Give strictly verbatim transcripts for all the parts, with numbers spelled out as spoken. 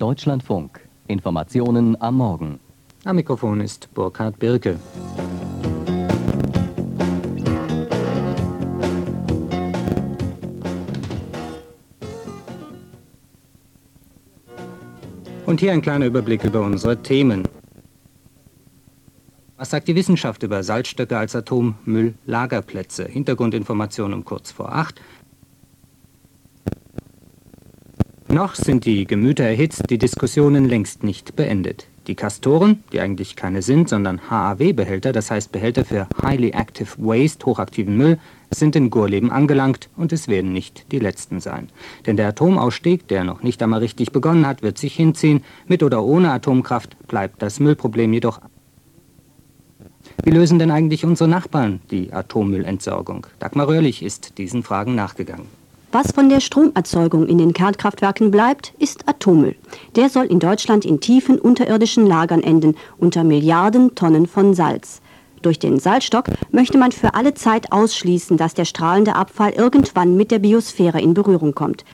Deutschlandfunk. Informationen am Morgen. Am Mikrofon ist Burkhard Birke. Und hier ein kleiner Überblick über unsere Themen. Was sagt die Wissenschaft über Salzstöcke als Atommülllagerplätze? Hintergrundinformationen um kurz vor acht. Noch sind die Gemüter erhitzt, die Diskussionen längst nicht beendet. Die Castoren, die eigentlich keine sind, sondern H A W-Behälter, das heißt Behälter für Highly Active Waste, hochaktiven Müll, sind in Gorleben angelangt und es werden nicht die letzten sein. Denn der Atomausstieg, der noch nicht einmal richtig begonnen hat, wird sich hinziehen. Mit oder ohne Atomkraft bleibt das Müllproblem jedoch. Wie lösen denn eigentlich unsere Nachbarn die Atommüllentsorgung? Dagmar Röhrlich ist diesen Fragen nachgegangen. Was von der Stromerzeugung in den Kernkraftwerken bleibt, ist Atommüll. Der soll in Deutschland in tiefen unterirdischen Lagern enden, unter Milliarden Tonnen von Salz. Durch den Salzstock möchte man für alle Zeit ausschließen, dass der strahlende Abfall irgendwann mit der Biosphäre in Berührung kommt.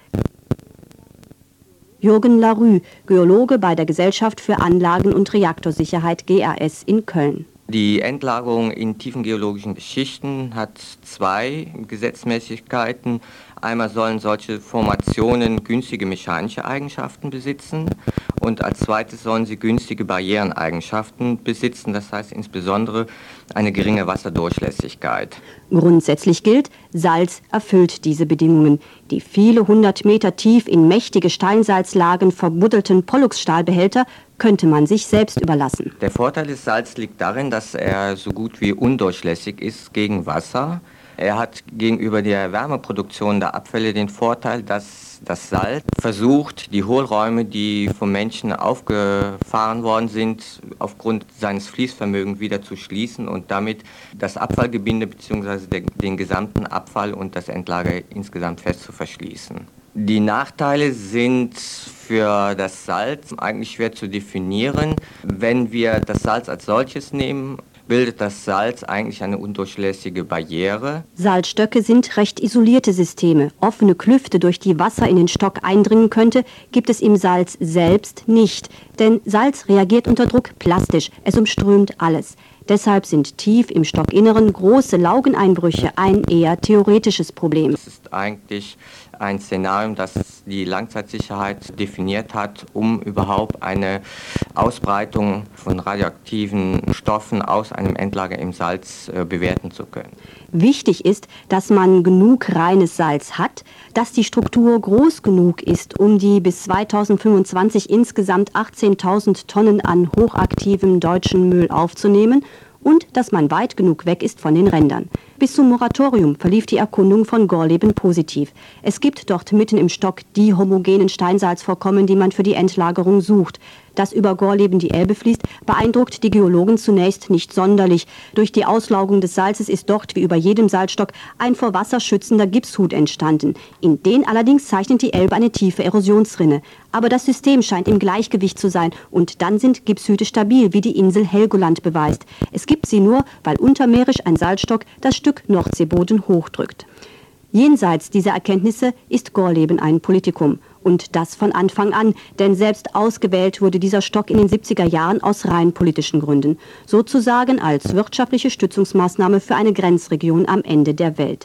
Jürgen Larue, Geologe bei der Gesellschaft für Anlagen- und Reaktorsicherheit G A S in Köln. Die Endlagerung in tiefen geologischen Schichten hat zwei Gesetzmäßigkeiten. Einmal sollen solche Formationen günstige mechanische Eigenschaften besitzen und als zweites sollen sie günstige Barriereneigenschaften besitzen, das heißt insbesondere eine geringe Wasserdurchlässigkeit. Grundsätzlich gilt, Salz erfüllt diese Bedingungen. Die viele hundert Meter tief in mächtige Steinsalzlagen verbuddelten Pollux-Stahlbehälter könnte man sich selbst überlassen. Der Vorteil des Salz liegt darin, dass er so gut wie undurchlässig ist gegen Wasser. Er hat gegenüber der Wärmeproduktion der Abfälle den Vorteil, dass das Salz versucht, die Hohlräume, die vom Menschen aufgefahren worden sind, aufgrund seines Fließvermögens wieder zu schließen und damit das Abfallgebinde bzw. den gesamten Abfall und das Endlager insgesamt fest zu verschließen. Die Nachteile sind für das Salz eigentlich schwer zu definieren. Wenn wir das Salz als solches nehmen, bildet das Salz eigentlich eine undurchlässige Barriere. Salzstöcke sind recht isolierte Systeme. Offene Klüfte, durch die Wasser in den Stock eindringen könnte, gibt es im Salz selbst nicht. Denn Salz reagiert unter Druck plastisch. Es umströmt alles. Deshalb sind tief im Stockinneren große Laugeneinbrüche ein eher theoretisches Problem. Das ist eigentlich ein Szenario, das die Langzeitsicherheit definiert hat, um überhaupt eine Ausbreitung von radioaktiven Stoffen aus einem Endlager im Salz äh, bewerten zu können. Wichtig ist, dass man genug reines Salz hat, dass die Struktur groß genug ist, um die bis zweitausendfünfundzwanzig insgesamt achtzehntausend Tonnen an hochaktivem deutschen Müll aufzunehmen und dass man weit genug weg ist von den Rändern. Bis zum Moratorium verlief die Erkundung von Gorleben positiv. Es gibt dort mitten im Stock die homogenen Steinsalzvorkommen, die man für die Endlagerung sucht. Dass über Gorleben die Elbe fließt, beeindruckt die Geologen zunächst nicht sonderlich. Durch die Auslaugung des Salzes ist dort, wie über jedem Salzstock, ein vor Wasser schützender Gipshut entstanden. In den allerdings zeichnet die Elbe eine tiefe Erosionsrinne. Aber das System scheint im Gleichgewicht zu sein und dann sind Gipshüte stabil, wie die Insel Helgoland beweist. Es gibt sie nur, weil untermeerisch ein Salzstock das Stück Nordseeboden hochdrückt. Jenseits dieser Erkenntnisse ist Gorleben ein Politikum. Und das von Anfang an, denn selbst ausgewählt wurde dieser Stock in den siebziger Jahren aus rein politischen Gründen. Sozusagen als wirtschaftliche Stützungsmaßnahme für eine Grenzregion am Ende der Welt.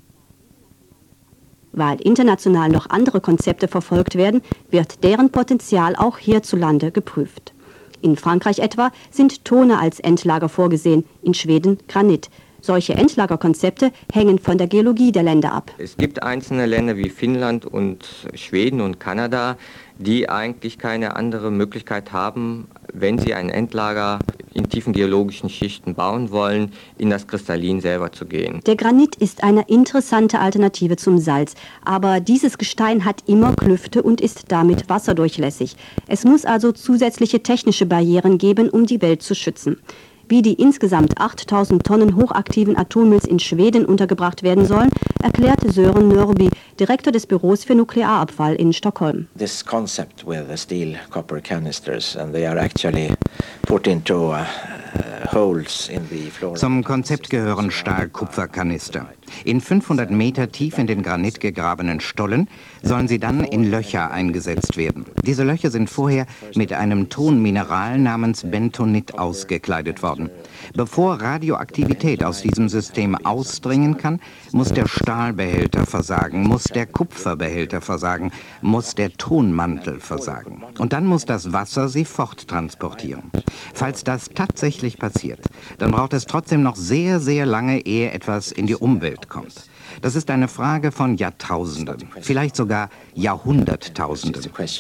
Weil international noch andere Konzepte verfolgt werden, wird deren Potenzial auch hierzulande geprüft. In Frankreich etwa sind Tone als Endlager vorgesehen, in Schweden Granit. Solche Endlagerkonzepte hängen von der Geologie der Länder ab. Es gibt einzelne Länder wie Finnland und Schweden und Kanada, die eigentlich keine andere Möglichkeit haben, wenn sie ein Endlager in tiefen geologischen Schichten bauen wollen, in das Kristallin selber zu gehen. Der Granit ist eine interessante Alternative zum Salz, aber dieses Gestein hat immer Klüfte und ist damit wasserdurchlässig. Es muss also zusätzliche technische Barrieren geben, um die Welt zu schützen. Wie die insgesamt achttausend Tonnen hochaktiven Atommülls in Schweden untergebracht werden sollen, erklärte Sören Nörby, Direktor des Büros für Nuklearabfall in Stockholm. This concept with the steel copper canisters and they are actually put into uh, holes in the floor. Zum Konzept gehören Stahl-Kupfer-Kanister. In fünfhundert Meter tief in den Granit gegrabenen Stollen sollen sie dann in Löcher eingesetzt werden. Diese Löcher sind vorher mit einem Tonmineral namens Bentonit ausgekleidet worden. Bevor Radioaktivität aus diesem System ausdringen kann, muss der Stahlbehälter versagen, muss der Kupferbehälter versagen, muss der Tonmantel versagen. Und dann muss das Wasser sie forttransportieren. Falls das tatsächlich passiert, dann braucht es trotzdem noch sehr, sehr lange, ehe etwas in die Umwelt kommt. Das ist eine Frage von Jahrtausenden, vielleicht sogar Jahrhunderttausenden.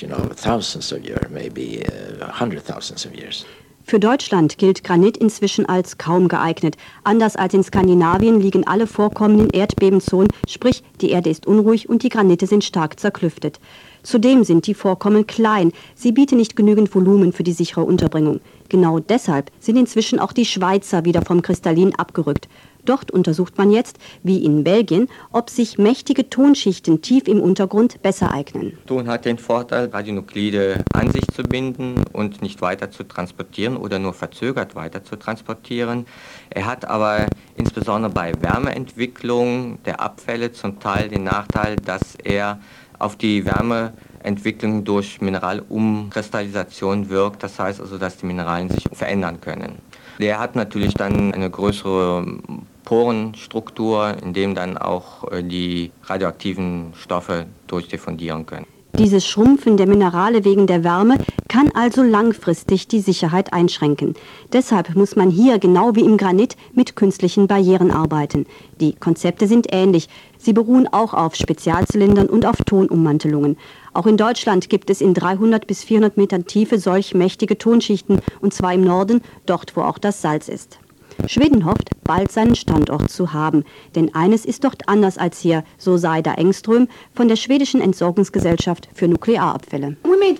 Für Deutschland gilt Granit inzwischen als kaum geeignet. Anders als in Skandinavien liegen alle vorkommenden Erdbebenzonen, sprich die Erde ist unruhig und die Granite sind stark zerklüftet. Zudem sind die Vorkommen klein, sie bieten nicht genügend Volumen für die sichere Unterbringung. Genau deshalb sind inzwischen auch die Schweizer wieder vom Kristallin abgerückt. Dort untersucht man jetzt, wie in Belgien, ob sich mächtige Tonschichten tief im Untergrund besser eignen. Ton hat den Vorteil, Radionuklide an sich zu binden und nicht weiter zu transportieren oder nur verzögert weiter zu transportieren. Er hat aber insbesondere bei Wärmeentwicklung der Abfälle zum Teil den Nachteil, dass er auf die Wärmeentwicklung durch Mineralumkristallisation wirkt. Das heißt also, dass die Mineralien sich verändern können. Der hat natürlich dann eine größere Porenstruktur, in dem dann auch die radioaktiven Stoffe durchdiffundieren können. Dieses Schrumpfen der Minerale wegen der Wärme kann also langfristig die Sicherheit einschränken. Deshalb muss man hier, genau wie im Granit, mit künstlichen Barrieren arbeiten. Die Konzepte sind ähnlich. Sie beruhen auch auf Spezialzylindern und auf Tonummantelungen. Auch in Deutschland gibt es in dreihundert bis vierhundert Metern Tiefe solch mächtige Tonschichten, und zwar im Norden, dort wo auch das Salz ist. Schweden hofft, bald seinen Standort zu haben. Denn eines ist dort anders als hier, so Saida Engström von der schwedischen Entsorgungsgesellschaft für Nuklearabfälle.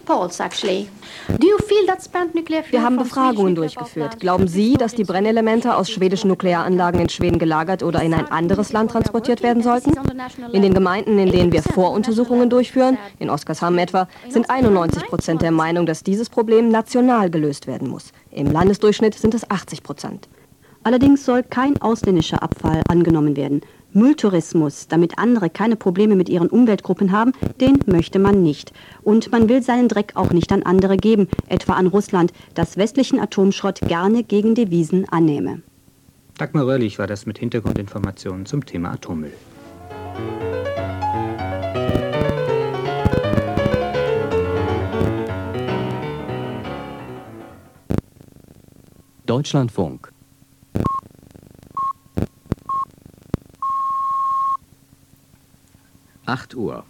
Wir haben Befragungen durchgeführt. Glauben Sie, dass die Brennelemente aus schwedischen Nuklearanlagen in Schweden gelagert oder in ein anderes Land transportiert werden sollten? In den Gemeinden, in denen wir Voruntersuchungen durchführen, in Oskarshamn etwa, sind einundneunzig Prozent der Meinung, dass dieses Problem national gelöst werden muss. Im Landesdurchschnitt sind es achtzig Prozent. Allerdings soll kein ausländischer Abfall angenommen werden. Mülltourismus, damit andere keine Probleme mit ihren Umweltgruppen haben, den möchte man nicht. Und man will seinen Dreck auch nicht an andere geben, etwa an Russland, das westlichen Atomschrott gerne gegen Devisen annehme. Dagmar Röhrlich war das mit Hintergrundinformationen zum Thema Atommüll. Deutschlandfunk. acht Uhr.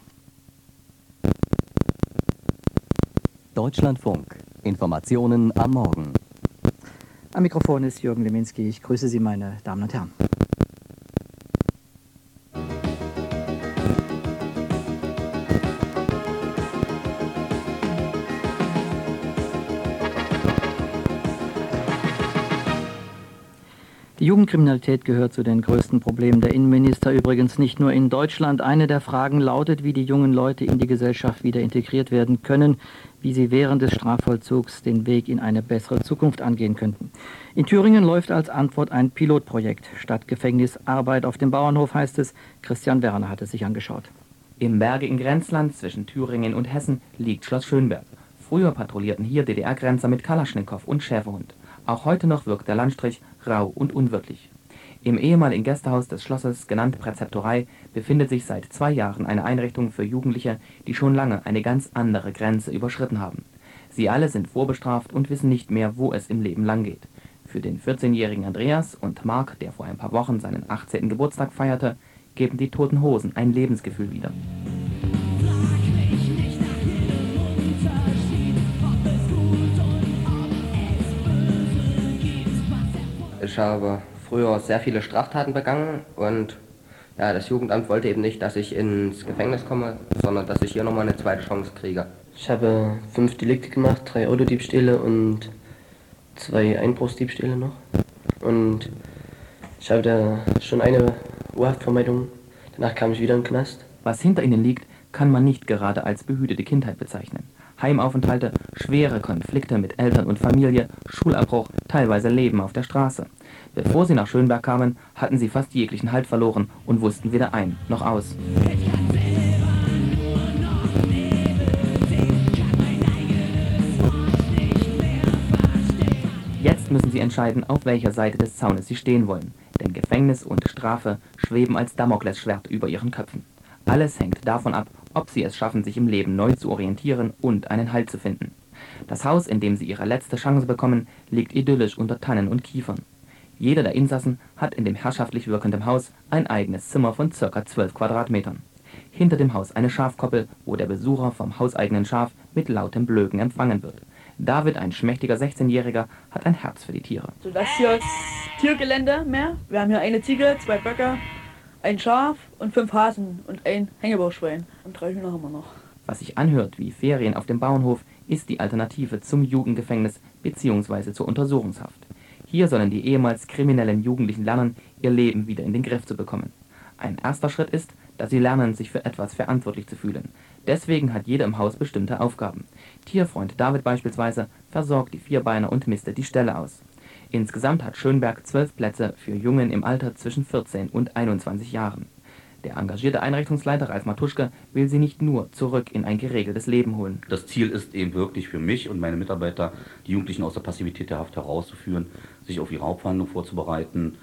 Deutschlandfunk. Informationen am Morgen. Am Mikrofon ist Jürgen Leminski. Ich grüße Sie, meine Damen und Herren. Die Jugendkriminalität gehört zu den größten Problemen der Innenminister, übrigens nicht nur in Deutschland. Eine der Fragen lautet, wie die jungen Leute in die Gesellschaft wieder integriert werden können, wie sie während des Strafvollzugs den Weg in eine bessere Zukunft angehen könnten. In Thüringen läuft als Antwort ein Pilotprojekt. Statt Gefängnis Arbeit auf dem Bauernhof, heißt es. Christian Werner hat es sich angeschaut. Im bergigen Grenzland zwischen Thüringen und Hessen liegt Schloss Schönberg. Früher patrouillierten hier D D R-Grenzer mit Kalaschnikow und Schäferhund. Auch heute noch wirkt der Landstrich rau und unwirtlich. Im ehemaligen Gästehaus des Schlosses, genannt Präzeptorei, befindet sich seit zwei Jahren eine Einrichtung für Jugendliche, die schon lange eine ganz andere Grenze überschritten haben. Sie alle sind vorbestraft und wissen nicht mehr, wo es im Leben lang geht. Für den vierzehnjährigen Andreas und Marc, der vor ein paar Wochen seinen achtzehnten Geburtstag feierte, geben die Toten Hosen ein Lebensgefühl wieder. Ich habe früher sehr viele Straftaten begangen und ja, das Jugendamt wollte eben nicht, dass ich ins Gefängnis komme, sondern dass ich hier nochmal eine zweite Chance kriege. Ich habe fünf Delikte gemacht, drei Autodiebstähle und zwei Einbruchsdiebstähle noch. Und ich habe da schon eine Urhaftvermeidung, danach kam ich wieder in den Knast. Was hinter ihnen liegt, kann man nicht gerade als behütete Kindheit bezeichnen. Heimaufenthalte, schwere Konflikte mit Eltern und Familie, Schulabbruch, teilweise Leben auf der Straße. Bevor sie nach Schönberg kamen, hatten sie fast jeglichen Halt verloren und wussten weder ein noch aus. Jetzt müssen sie entscheiden, auf welcher Seite des Zaunes sie stehen wollen, denn Gefängnis und Strafe schweben als Damoklesschwert über ihren Köpfen. Alles hängt davon ab, ob sie es schaffen, sich im Leben neu zu orientieren und einen Halt zu finden. Das Haus, in dem sie ihre letzte Chance bekommen, liegt idyllisch unter Tannen und Kiefern. Jeder der Insassen hat in dem herrschaftlich wirkenden Haus ein eigenes Zimmer von ca. zwölf Quadratmetern. Hinter dem Haus eine Schafkoppel, wo der Besucher vom hauseigenen Schaf mit lautem Blöken empfangen wird. David, ein schmächtiger sechzehnjähriger, hat ein Herz für die Tiere. So, das hier ist Tiergelände mehr. Wir haben hier eine Ziege, zwei Böcke, ein Schaf und fünf Hasen und ein Hängebauschwein. Und drei Hühner haben wir noch. Was sich anhört wie Ferien auf dem Bauernhof, ist die Alternative zum Jugendgefängnis bzw. zur Untersuchungshaft. Hier sollen die ehemals kriminellen Jugendlichen lernen, ihr Leben wieder in den Griff zu bekommen. Ein erster Schritt ist, dass sie lernen, sich für etwas verantwortlich zu fühlen. Deswegen hat jeder im Haus bestimmte Aufgaben. Tierfreund David beispielsweise versorgt die Vierbeiner und mistet die Ställe aus. Insgesamt hat Schönberg zwölf Plätze für Jungen im Alter zwischen vierzehn und einundzwanzig Jahren. Der engagierte Einrichtungsleiter Ralf Matuschke will sie nicht nur zurück in ein geregeltes Leben holen. Das Ziel ist eben wirklich für mich und meine Mitarbeiter, die Jugendlichen aus der Passivität der Haft herauszuführen, sich auf ihre Hauptverhandlung vorzubereiten,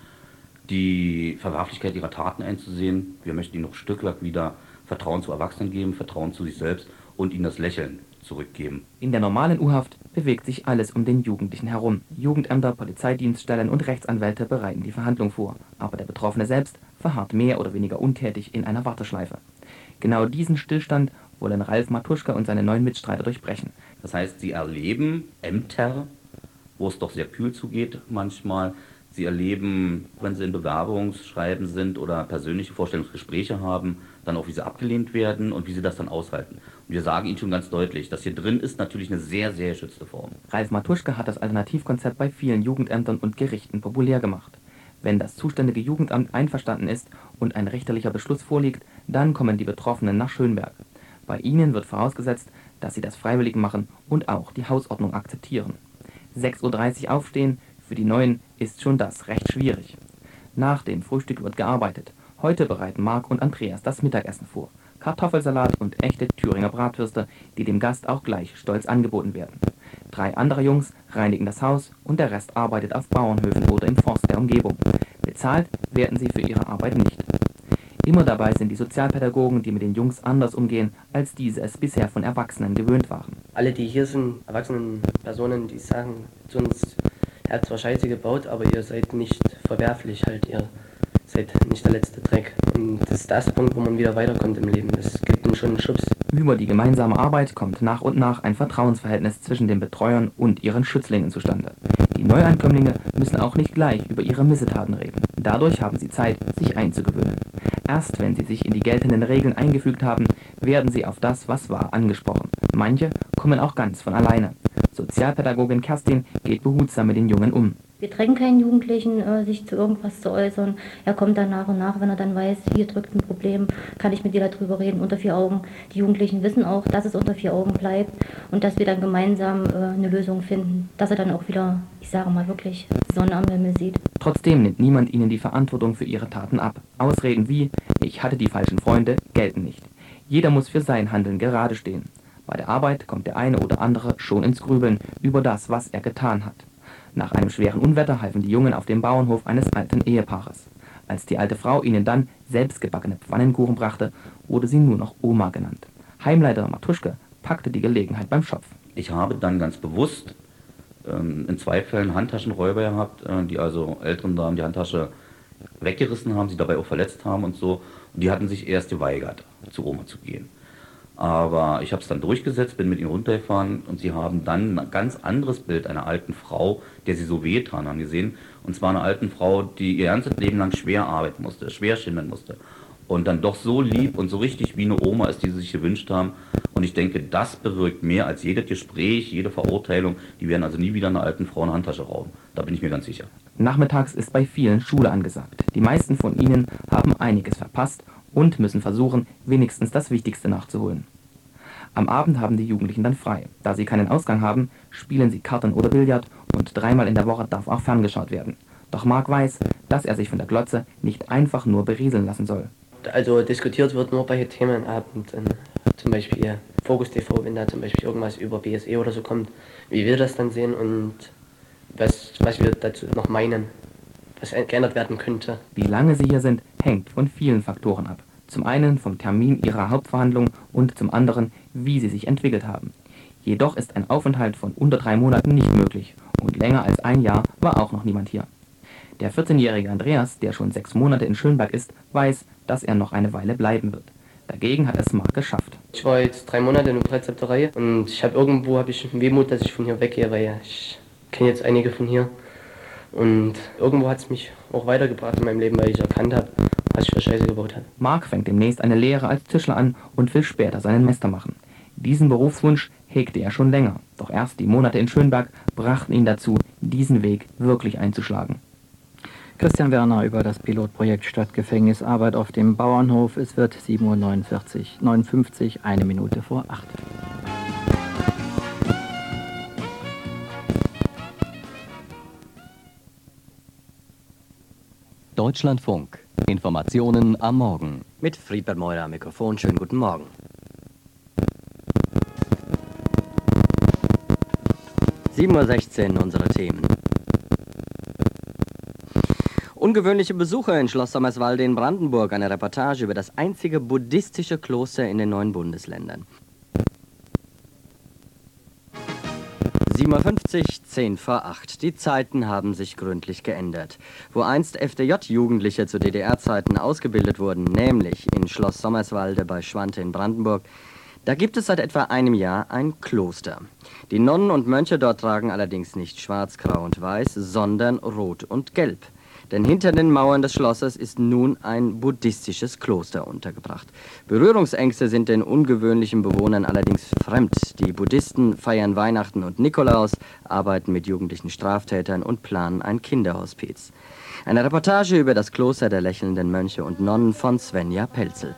die Verwerflichkeit ihrer Taten einzusehen. Wir möchten ihnen noch ein Stück weit wieder Vertrauen zu Erwachsenen geben, Vertrauen zu sich selbst und ihnen das Lächeln zurückgeben. In der normalen U-Haft bewegt sich alles um den Jugendlichen herum. Jugendämter, Polizeidienststellen und Rechtsanwälte bereiten die Verhandlung vor. Aber der Betroffene selbst verharrt mehr oder weniger untätig in einer Warteschleife. Genau diesen Stillstand wollen Ralf Matuschke und seine neuen Mitstreiter durchbrechen. Das heißt, sie erleben Ämter, wo es doch sehr kühl zugeht manchmal. Sie erleben, wenn sie in Bewerbungsschreiben sind oder persönliche Vorstellungsgespräche haben, dann auch, wie sie abgelehnt werden und wie sie das dann aushalten. Und wir sagen ihnen schon ganz deutlich, das hier drin ist natürlich eine sehr, sehr geschützte Form. Ralf Matuschke hat das Alternativkonzept bei vielen Jugendämtern und Gerichten populär gemacht. Wenn das zuständige Jugendamt einverstanden ist und ein richterlicher Beschluss vorliegt, dann kommen die Betroffenen nach Schönberg. Bei ihnen wird vorausgesetzt, dass sie das freiwillig machen und auch die Hausordnung akzeptieren. sechs Uhr dreißig aufstehen, für die Neuen ist schon das recht schwierig. Nach dem Frühstück wird gearbeitet. Heute bereiten Marc und Andreas das Mittagessen vor. Kartoffelsalat und echte Thüringer Bratwürste, die dem Gast auch gleich stolz angeboten werden. Drei andere Jungs reinigen das Haus und der Rest arbeitet auf Bauernhöfen oder im Forst der Umgebung. Bezahlt werden sie für ihre Arbeit nicht. Immer dabei sind die Sozialpädagogen, die mit den Jungs anders umgehen, als diese es bisher von Erwachsenen gewöhnt waren. Alle, die hier sind, erwachsenen Personen, die sagen zu uns, er hat zwar Scheiße gebaut, aber ihr seid nicht verwerflich, halt, ihr seid nicht der letzte Dreck. Und das ist das Punkt, wo man wieder weiterkommt im Leben. Das gibt ihnen schon einen Schubs. Über die gemeinsame Arbeit kommt nach und nach ein Vertrauensverhältnis zwischen den Betreuern und ihren Schützlingen zustande. Die Neuankömmlinge müssen auch nicht gleich über ihre Missetaten reden. Dadurch haben sie Zeit, sich einzugewöhnen. Erst wenn sie sich in die geltenden Regeln eingefügt haben, werden sie auf das, was war, angesprochen. Manche kommen auch ganz von alleine. Sozialpädagogin Kerstin geht behutsam mit den Jungen um. Wir drängen keinen Jugendlichen, äh, sich zu irgendwas zu äußern. Er kommt dann nach und nach, wenn er dann weiß, hier drückt ein Problem, kann ich mit dir darüber reden, unter vier Augen. Die Jugendlichen wissen auch, dass es unter vier Augen bleibt und dass wir dann gemeinsam äh, eine Lösung finden, dass er dann auch wieder, ich sage mal wirklich, Sonne am Himmel sieht. Trotzdem nimmt niemand ihnen die Verantwortung für ihre Taten ab. Ausreden wie, ich hatte die falschen Freunde, gelten nicht. Jeder muss für sein Handeln gerade stehen. Bei der Arbeit kommt der eine oder andere schon ins Grübeln über das, was er getan hat. Nach einem schweren Unwetter halfen die Jungen auf dem Bauernhof eines alten Ehepaares. Als die alte Frau ihnen dann selbstgebackene Pfannenkuchen brachte, wurde sie nur noch Oma genannt. Heimleiter Matuschke packte die Gelegenheit beim Schopf. Ich habe dann ganz bewusst ähm, in zwei Fällen Handtaschenräuber gehabt, äh, die also älteren Damen die Handtasche weggerissen haben, sie dabei auch verletzt haben und so. Und die hatten sich erst geweigert, zu Oma zu gehen. Aber ich habe es dann durchgesetzt, bin mit ihnen runtergefahren und sie haben dann ein ganz anderes Bild einer alten Frau, der sie so wehgetan haben, gesehen. Und zwar eine alten Frau, die ihr ganzes Leben lang schwer arbeiten musste, schwer schimmern musste. Und dann doch so lieb und so richtig wie eine Oma ist, die sie sich gewünscht haben. Und ich denke, das bewirkt mehr als jedes Gespräch, jede Verurteilung. Die werden also nie wieder einer alten Frau eine Handtasche rauben. Da bin ich mir ganz sicher. Nachmittags ist bei vielen Schule angesagt. Die meisten von ihnen haben einiges verpasst und müssen versuchen, wenigstens das Wichtigste nachzuholen. Am Abend haben die Jugendlichen dann frei. Da sie keinen Ausgang haben, spielen sie Karten oder Billard und dreimal in der Woche darf auch ferngeschaut werden. Doch Mark weiß, dass er sich von der Glotze nicht einfach nur berieseln lassen soll. Also diskutiert wird nur bei Themen am Abend, zum Beispiel Focus T V, wenn da zum Beispiel irgendwas über B S E oder so kommt, wie wir das dann sehen und was, was wir dazu noch meinen, was geändert werden könnte. Wie lange sie hier sind, hängt von vielen Faktoren ab. Zum einen vom Termin ihrer Hauptverhandlung und zum anderen, wie sie sich entwickelt haben. Jedoch ist ein Aufenthalt von unter drei Monaten nicht möglich und länger als ein Jahr war auch noch niemand hier. Der vierzehnjährige Andreas, der schon sechs Monate in Schönberg ist, weiß, dass er noch eine Weile bleiben wird. Dagegen hat es Mark geschafft. Ich war jetzt drei Monate in der Präzepterei und ich habe irgendwo habe ich Wehmut, dass ich von hier weggehe, weil ich kenne jetzt einige von hier. Und irgendwo hat es mich auch weitergebracht in meinem Leben, weil ich erkannt habe, was ich für Scheiße gebaut habe. Mark fängt demnächst eine Lehre als Tischler an und will später seinen Meister machen. Diesen Berufswunsch hegte er schon länger, doch erst die Monate in Schönberg brachten ihn dazu, diesen Weg wirklich einzuschlagen. Christian Werner über das Pilotprojekt Stadtgefängnisarbeit auf dem Bauernhof. Es wird sieben Uhr neunundfünfzig, eine Minute vor acht. Deutschlandfunk. Informationen am Morgen. Mit Friedbert Meurer am Mikrofon. Schönen guten Morgen. sieben Uhr sechzehn unsere Themen. Ungewöhnliche Besucher in Schloss Sommerswalde in Brandenburg. Eine Reportage über das einzige buddhistische Kloster in den neuen Bundesländern. sieben Uhr fünfzig, zehn vor acht. Die Zeiten haben sich gründlich geändert. Wo einst F D J-Jugendliche zu D D R-Zeiten ausgebildet wurden, nämlich in Schloss Sommerswalde bei Schwante in Brandenburg, da gibt es seit etwa einem Jahr ein Kloster. Die Nonnen und Mönche dort tragen allerdings nicht schwarz, grau und weiß, sondern rot und gelb. Denn hinter den Mauern des Schlosses ist nun ein buddhistisches Kloster untergebracht. Berührungsängste sind den ungewöhnlichen Bewohnern allerdings fremd. Die Buddhisten feiern Weihnachten und Nikolaus, arbeiten mit jugendlichen Straftätern und planen ein Kinderhospiz. Eine Reportage über das Kloster der lächelnden Mönche und Nonnen von Svenja Pelzel.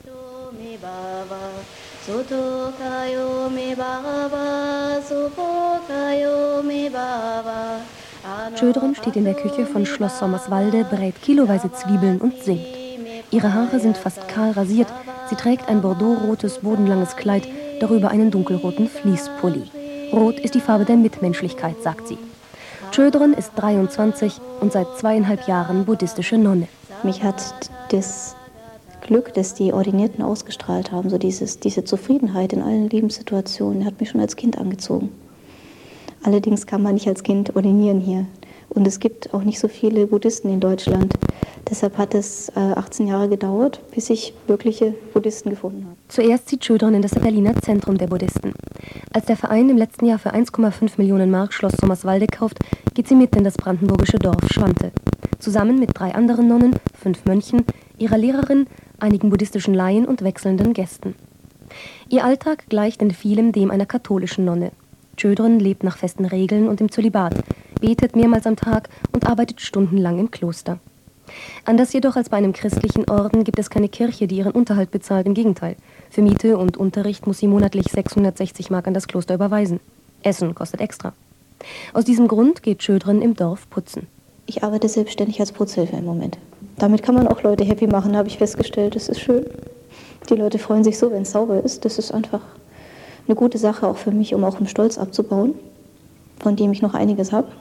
Schödrin steht in der Küche von Schloss Sommerswalde, brät kiloweise Zwiebeln und singt. Ihre Haare sind fast kahl rasiert, sie trägt ein bordeauxrotes, bodenlanges Kleid, darüber einen dunkelroten Fließpulli. Rot ist die Farbe der Mitmenschlichkeit, sagt sie. Schödrin ist dreiundzwanzig und seit zweieinhalb Jahren buddhistische Nonne. Mich hat das Glück, das die Ordinierten ausgestrahlt haben, so dieses, diese Zufriedenheit in allen Lebenssituationen, hat mich schon als Kind angezogen. Allerdings kann man nicht als Kind ordinieren hier. Und es gibt auch nicht so viele Buddhisten in Deutschland. Deshalb hat es äh, achtzehn Jahre gedauert, bis ich wirkliche Buddhisten gefunden habe. Zuerst zieht Schödrin in das Berliner Zentrum der Buddhisten. Als der Verein im letzten Jahr für eins Komma fünf Millionen Mark Schloss Sommerswalde kauft, geht sie mit in das brandenburgische Dorf Schwante. Zusammen mit drei anderen Nonnen, fünf Mönchen, ihrer Lehrerin, einigen buddhistischen Laien und wechselnden Gästen. Ihr Alltag gleicht in vielem dem einer katholischen Nonne. Schödrin lebt nach festen Regeln und im Zölibat, betet mehrmals am Tag und arbeitet stundenlang im Kloster. Anders jedoch als bei einem christlichen Orden gibt es keine Kirche, die ihren Unterhalt bezahlt, im Gegenteil. Für Miete und Unterricht muss sie monatlich sechshundertsechzig Mark an das Kloster überweisen. Essen kostet extra. Aus diesem Grund geht Schödrin im Dorf putzen. Ich arbeite selbstständig als Putzhilfe im Moment. Damit kann man auch Leute happy machen, habe ich festgestellt. Das ist schön. Die Leute freuen sich so, wenn es sauber ist. Das ist einfach eine gute Sache auch für mich, um auch einen Stolz abzubauen, von dem ich noch einiges habe.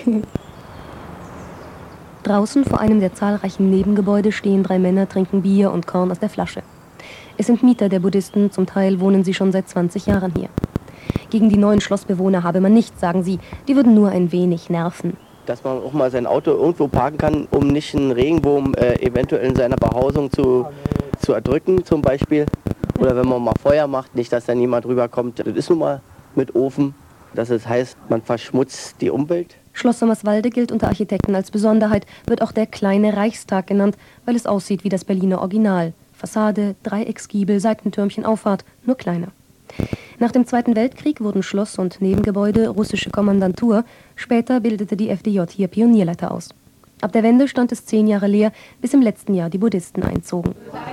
Draußen vor einem der zahlreichen Nebengebäude stehen drei Männer, trinken Bier und Korn aus der Flasche. Es sind Mieter der Buddhisten, zum Teil wohnen sie schon seit zwanzig Jahren hier. Gegen die neuen Schlossbewohner habe man nichts, sagen sie, die würden nur ein wenig nerven. Dass man auch mal sein Auto irgendwo parken kann, um nicht einen Regenwurm äh, eventuell in seiner Behausung zu, zu erdrücken zum Beispiel. Oder wenn man mal Feuer macht, nicht, dass da niemand rüberkommt. Das ist nun mal mit Ofen. Das heißt, man verschmutzt die Umwelt. Schloss Sommerswalde gilt unter Architekten als Besonderheit, wird auch der kleine Reichstag genannt, weil es aussieht wie das Berliner Original. Fassade, Dreiecksgiebel, Seitentürmchen, Auffahrt, nur kleiner. Nach dem Zweiten Weltkrieg wurden Schloss und Nebengebäude russische Kommandantur. Später bildete die F D J hier Pionierleiter aus. Ab der Wende stand es zehn Jahre leer, bis im letzten Jahr die Buddhisten einzogen.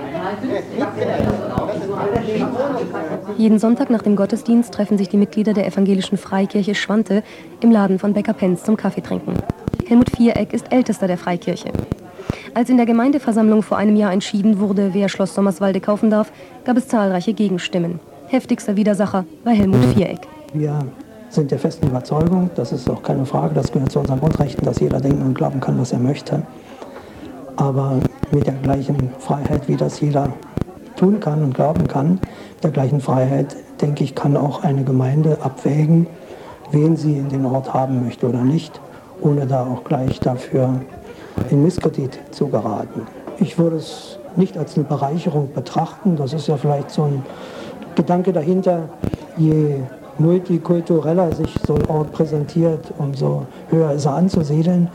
Jeden Sonntag nach dem Gottesdienst treffen sich die Mitglieder der evangelischen Freikirche Schwante im Laden von Bäcker Penz zum Kaffeetrinken. Helmut Viereck ist ältester der Freikirche. Als in der Gemeindeversammlung vor einem Jahr entschieden wurde, wer Schloss Sommerswalde kaufen darf, gab es zahlreiche Gegenstimmen. Heftigster Widersacher war Helmut Viereck. Wir sind der festen Überzeugung, das ist auch keine Frage, das gehört zu unseren Grundrechten, dass jeder denken und glauben kann, was er möchte. Aber mit der gleichen Freiheit, wie das jeder tun kann und glauben kann, mit der gleichen Freiheit, denke ich, kann auch eine Gemeinde abwägen, wen sie in den Ort haben möchte oder nicht, ohne da auch gleich dafür in Misskredit zu geraten. Ich würde es nicht als eine Bereicherung betrachten, das ist ja vielleicht so ein Gedanke dahinter, je multikultureller sich so ein Ort präsentiert, umso höher ist er anzusiedeln.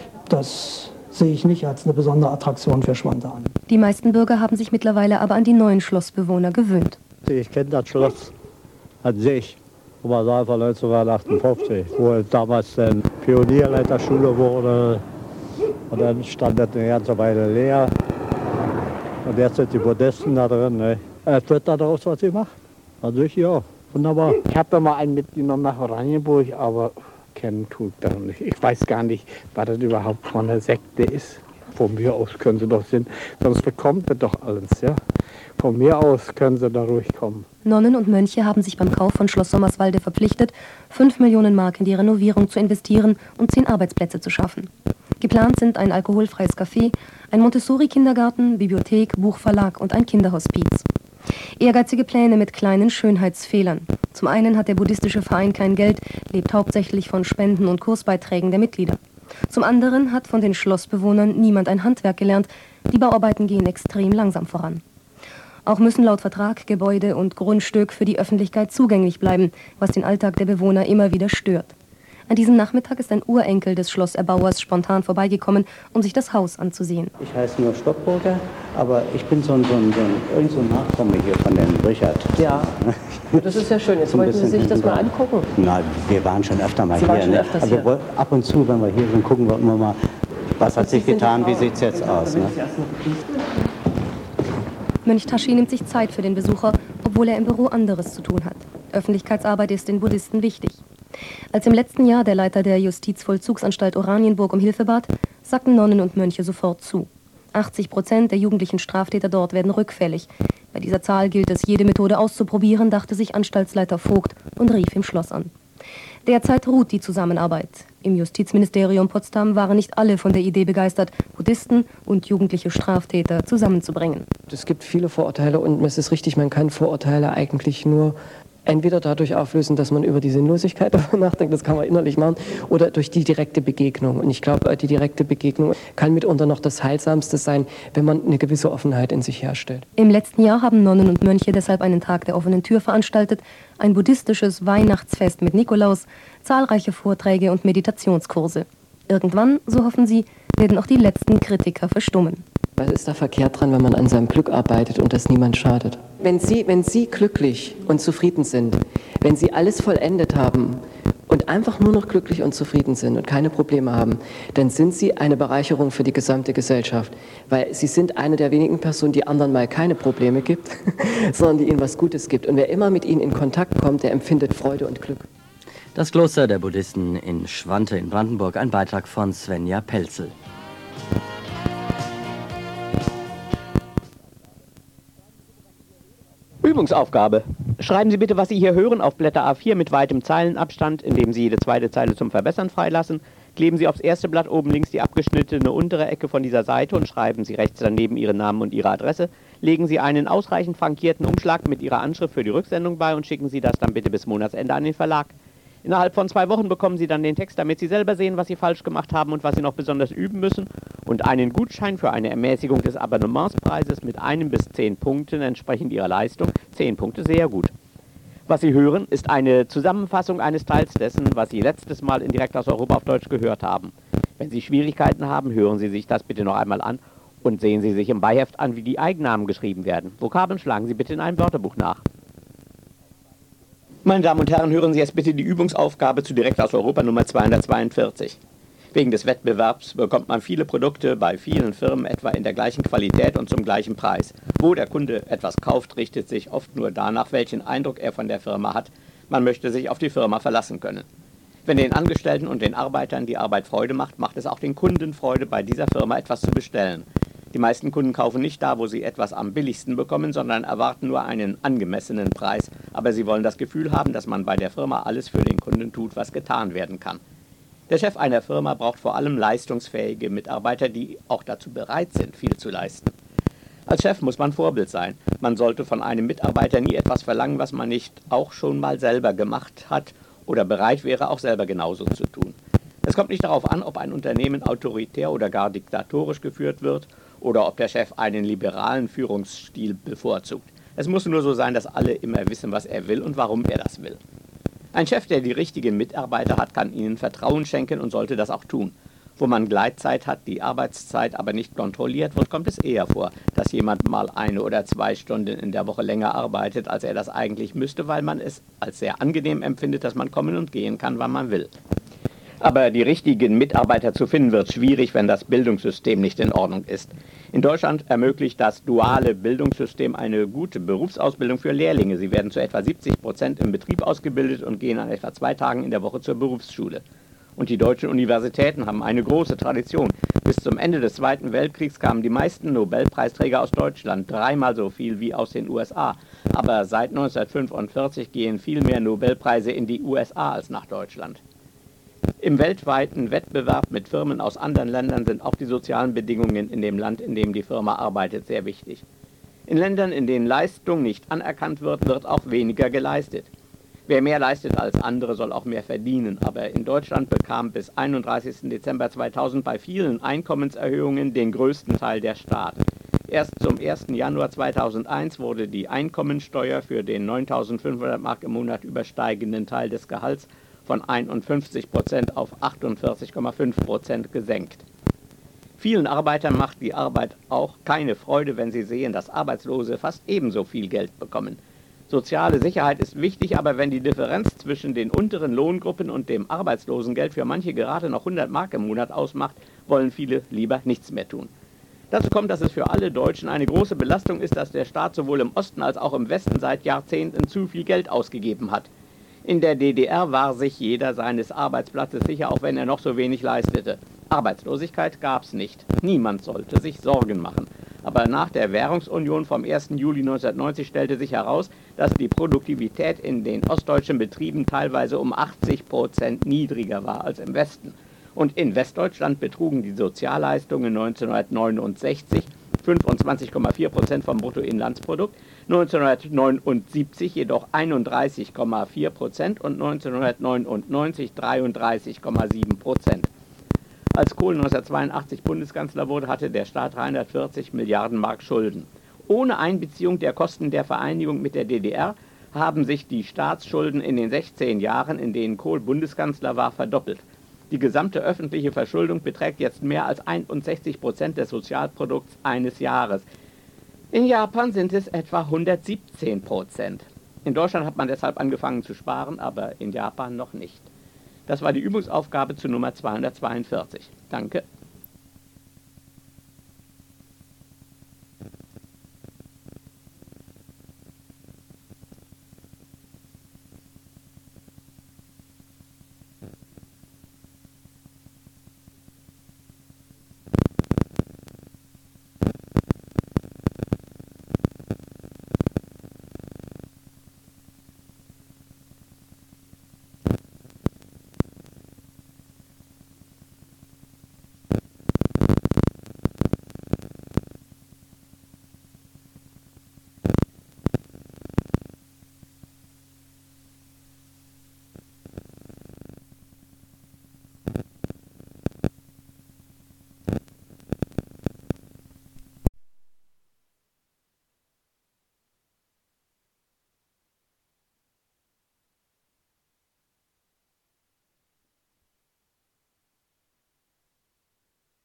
Das sehe ich nicht als eine besondere Attraktion für Schwante an. Die meisten Bürger haben sich mittlerweile aber an die neuen Schlossbewohner gewöhnt. Ich kenne das Schloss an sich, von neunzehnhundertachtundfünfzig, wo damals eine Pionierleiterschule wurde. Und dann stand das eine ganze Weile leer. Und jetzt sind die Buddhisten da drin. Ne? Es wird daraus was gemacht. Also ich ja. Wunderbar. Ich habe mal einen mitgenommen nach Oranienburg, aber kennen tut das nicht. Ich weiß gar nicht, was das überhaupt von einer Sekte ist. Von mir aus können sie doch sind, sonst bekommt ihr doch alles, ja. Von mir aus können sie da ruhig kommen. Nonnen und Mönche haben sich beim Kauf von Schloss Sommerswalde verpflichtet, fünf Millionen Mark in die Renovierung zu investieren und zehn Arbeitsplätze zu schaffen. Geplant sind ein alkoholfreies Café, ein Montessori-Kindergarten, Bibliothek, Buchverlag und ein Kinderhospiz. Ehrgeizige Pläne mit kleinen Schönheitsfehlern. Zum einen hat der buddhistische Verein kein Geld, lebt hauptsächlich von Spenden und Kursbeiträgen der Mitglieder. Zum anderen hat von den Schlossbewohnern niemand ein Handwerk gelernt. Die Bauarbeiten gehen extrem langsam voran. Auch müssen laut Vertrag Gebäude und Grundstück für die Öffentlichkeit zugänglich bleiben, was den Alltag der Bewohner immer wieder stört. An diesem Nachmittag ist ein Urenkel des Schlosserbauers spontan vorbeigekommen, um sich das Haus anzusehen. Ich heiße nur Stockburger, aber ich bin so ein, so ein, so ein, irgend so ein Nachkomme hier von dem Richard. Ja, das ist ja schön. Jetzt wollten Sie sich das mal angucken. Na, wir waren schon öfter mal Sie hier. Waren schon Ne? öfters Aber hier. ab und zu, wenn wir hier sind, gucken wir immer mal, was hat sich getan, wie sieht es jetzt aus. Ne? Mönch Tashi nimmt sich Zeit für den Besucher, obwohl er im Büro anderes zu tun hat. Öffentlichkeitsarbeit ist den Buddhisten wichtig. Als im letzten Jahr der Leiter der Justizvollzugsanstalt Oranienburg um Hilfe bat, sagten Nonnen und Mönche sofort zu. achtzig Prozent der jugendlichen Straftäter dort werden rückfällig. Bei dieser Zahl gilt es, jede Methode auszuprobieren, dachte sich Anstaltsleiter Vogt und rief im Schloss an. Derzeit ruht die Zusammenarbeit. Im Justizministerium Potsdam waren nicht alle von der Idee begeistert, Buddhisten und jugendliche Straftäter zusammenzubringen. Es gibt viele Vorurteile und es ist richtig, man kann Vorurteile eigentlich nur entweder dadurch auflösen, dass man über die Sinnlosigkeit darüber nachdenkt, das kann man innerlich machen, oder durch die direkte Begegnung. Und ich glaube, die direkte Begegnung kann mitunter noch das Heilsamste sein, wenn man eine gewisse Offenheit in sich herstellt. Im letzten Jahr haben Nonnen und Mönche deshalb einen Tag der offenen Tür veranstaltet, ein buddhistisches Weihnachtsfest mit Nikolaus, zahlreiche Vorträge und Meditationskurse. Irgendwann, so hoffen sie, werden auch die letzten Kritiker verstummen. Was ist da verkehrt dran, wenn man an seinem Glück arbeitet und das niemand schadet? Wenn Sie, wenn Sie glücklich und zufrieden sind, wenn Sie alles vollendet haben und einfach nur noch glücklich und zufrieden sind und keine Probleme haben, dann sind Sie eine Bereicherung für die gesamte Gesellschaft. Weil Sie sind eine der wenigen Personen, die anderen mal keine Probleme gibt, sondern die ihnen was Gutes gibt. Und wer immer mit ihnen in Kontakt kommt, der empfindet Freude und Glück. Das Kloster der Buddhisten in Schwante in Brandenburg, ein Beitrag von Svenja Pelzel. Übungsaufgabe. Schreiben Sie bitte, was Sie hier hören, auf Blätter A vier mit weitem Zeilenabstand, indem Sie jede zweite Zeile zum Verbessern freilassen. Kleben Sie aufs erste Blatt oben links die abgeschnittene untere Ecke von dieser Seite und schreiben Sie rechts daneben Ihren Namen und Ihre Adresse. Legen Sie einen ausreichend frankierten Umschlag mit Ihrer Anschrift für die Rücksendung bei und schicken Sie das dann bitte bis Monatsende an den Verlag. Innerhalb von zwei Wochen bekommen Sie dann den Text, damit Sie selber sehen, was Sie falsch gemacht haben und was Sie noch besonders üben müssen. Und einen Gutschein für eine Ermäßigung des Abonnementspreises mit einem bis zehn Punkten entsprechend Ihrer Leistung. Zehn Punkte, sehr gut. Was Sie hören, ist eine Zusammenfassung eines Teils dessen, was Sie letztes Mal in Direkt aus Europa auf Deutsch gehört haben. Wenn Sie Schwierigkeiten haben, hören Sie sich das bitte noch einmal an und sehen Sie sich im Beiheft an, wie die Eigennamen geschrieben werden. Vokabeln schlagen Sie bitte in einem Wörterbuch nach. Meine Damen und Herren, hören Sie jetzt bitte die Übungsaufgabe zu Direkt aus Europa Nummer zweihundertzweiundvierzig. Wegen des Wettbewerbs bekommt man viele Produkte bei vielen Firmen etwa in der gleichen Qualität und zum gleichen Preis. Wo der Kunde etwas kauft, richtet sich oft nur danach, welchen Eindruck er von der Firma hat. Man möchte sich auf die Firma verlassen können. Wenn den Angestellten und den Arbeitern die Arbeit Freude macht, macht es auch den Kunden Freude, bei dieser Firma etwas zu bestellen. Die meisten Kunden kaufen nicht da, wo sie etwas am billigsten bekommen, sondern erwarten nur einen angemessenen Preis. Aber sie wollen das Gefühl haben, dass man bei der Firma alles für den Kunden tut, was getan werden kann. Der Chef einer Firma braucht vor allem leistungsfähige Mitarbeiter, die auch dazu bereit sind, viel zu leisten. Als Chef muss man Vorbild sein. Man sollte von einem Mitarbeiter nie etwas verlangen, was man nicht auch schon mal selber gemacht hat oder bereit wäre, auch selber genauso zu tun. Es kommt nicht darauf an, ob ein Unternehmen autoritär oder gar diktatorisch geführt wird oder ob der Chef einen liberalen Führungsstil bevorzugt. Es muss nur so sein, dass alle immer wissen, was er will und warum er das will. Ein Chef, der die richtigen Mitarbeiter hat, kann ihnen Vertrauen schenken und sollte das auch tun. Wo man Gleitzeit hat, die Arbeitszeit aber nicht kontrolliert wird, kommt es eher vor, dass jemand mal eine oder zwei Stunden in der Woche länger arbeitet, als er das eigentlich müsste, weil man es als sehr angenehm empfindet, dass man kommen und gehen kann, wann man will. Aber die richtigen Mitarbeiter zu finden, wird schwierig, wenn das Bildungssystem nicht in Ordnung ist. In Deutschland ermöglicht das duale Bildungssystem eine gute Berufsausbildung für Lehrlinge. Sie werden zu etwa siebzig Prozent im Betrieb ausgebildet und gehen an etwa zwei Tagen in der Woche zur Berufsschule. Und die deutschen Universitäten haben eine große Tradition. Bis zum Ende des Zweiten Weltkriegs kamen die meisten Nobelpreisträger aus Deutschland, dreimal so viel wie aus den U S A. Aber seit neunzehnhundertfünfundvierzig gehen viel mehr Nobelpreise in die U S A als nach Deutschland. Im weltweiten Wettbewerb mit Firmen aus anderen Ländern sind auch die sozialen Bedingungen in dem Land, in dem die Firma arbeitet, sehr wichtig. In Ländern, in denen Leistung nicht anerkannt wird, wird auch weniger geleistet. Wer mehr leistet als andere, soll auch mehr verdienen. Aber in Deutschland bekam bis einunddreißigsten Dezember zweitausend bei vielen Einkommenserhöhungen den größten Teil der Staat. Erst zum ersten Januar zweitausendeins wurde die Einkommensteuer für den neuntausendfünfhundert Mark im Monat übersteigenden Teil des Gehalts von einundfünfzig Prozent auf achtundvierzig Komma fünf Prozent gesenkt. Vielen Arbeitern macht die Arbeit auch keine Freude, wenn sie sehen, dass Arbeitslose fast ebenso viel Geld bekommen. Soziale Sicherheit ist wichtig, aber wenn die Differenz zwischen den unteren Lohngruppen und dem Arbeitslosengeld für manche gerade noch hundert Mark im Monat ausmacht, wollen viele lieber nichts mehr tun. Dazu kommt, dass es für alle Deutschen eine große Belastung ist, dass der Staat sowohl im Osten als auch im Westen seit Jahrzehnten zu viel Geld ausgegeben hat. In der D D R war sich jeder seines Arbeitsplatzes sicher, auch wenn er noch so wenig leistete. Arbeitslosigkeit gab es nicht. Niemand sollte sich Sorgen machen. Aber nach der Währungsunion vom ersten Juli neunzehnhundertneunzig stellte sich heraus, dass die Produktivität in den ostdeutschen Betrieben teilweise um achtzig Prozent niedriger war als im Westen. Und in Westdeutschland betrugen die Sozialleistungen neunzehnhundertneunundsechzig fünfundzwanzig Komma vier Prozent vom Bruttoinlandsprodukt, neunzehnhundertneunundsiebzig jedoch einunddreißig Komma vier Prozent und neunzehnhundertneunundneunzig dreiunddreißig Komma sieben Prozent. Als Kohl neunzehnhundertzweiundachtzig Bundeskanzler wurde, hatte der Staat dreihundertvierzig Milliarden Mark Schulden. Ohne Einbeziehung der Kosten der Vereinigung mit der D D R haben sich die Staatsschulden in den sechzehn Jahren, in denen Kohl Bundeskanzler war, verdoppelt. Die gesamte öffentliche Verschuldung beträgt jetzt mehr als einundsechzig Prozent des Sozialprodukts eines Jahres. In Japan sind es etwa hundertsiebzehn Prozent. In Deutschland hat man deshalb angefangen zu sparen, aber in Japan noch nicht. Das war die Übungsaufgabe zu Nummer zweihundertzweiundvierzig. Danke.